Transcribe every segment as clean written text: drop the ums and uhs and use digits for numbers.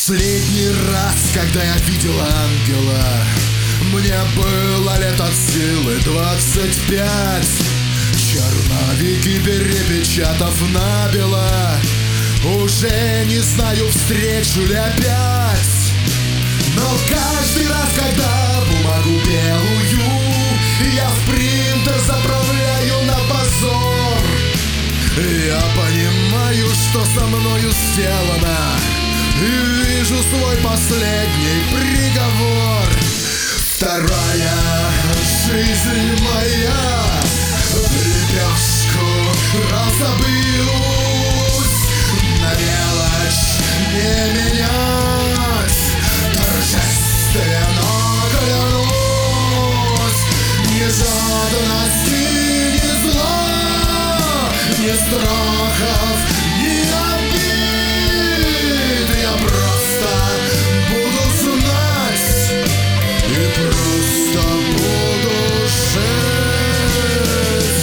Последний раз, когда я видел ангела, мне было лет от силы 25. Черновики перепечатав набело, уже не знаю, встречу ли опять. Но каждый раз, когда бумагу белую я в принтер заправляю на позор, я понимаю, что со мною сделано, и вижу свой последний приговор. Вторая жизнь моя в лепешку разобьюсь, на мелочь не менять, торжественно клянусь. Ни жадности, ни зла, ни страхов, ни обид. Я просто буду знать и просто буду жить.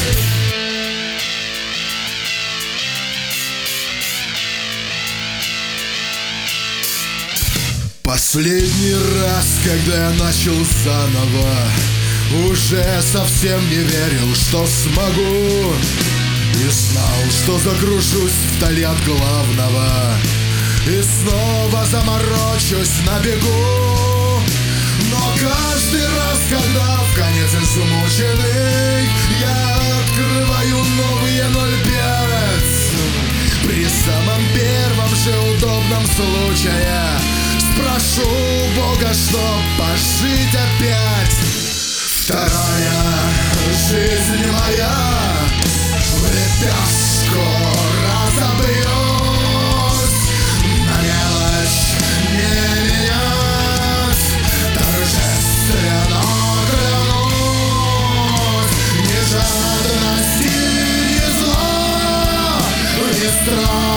Последний раз, когда я начал заново, уже совсем не верил, что смогу, и знал, что закружусь вдали от главного и снова заморочусь на бегу. Но каждый раз, когда в конец измученный я открываю новые 05, при самом первом же удобном случае спрошу Бога, чтоб пожить опять. Вторая жизнь моя в лепешку разобьюсь, на мелочь не менять, торжественно клянусь. Ни жадности, ни зла, ни страха.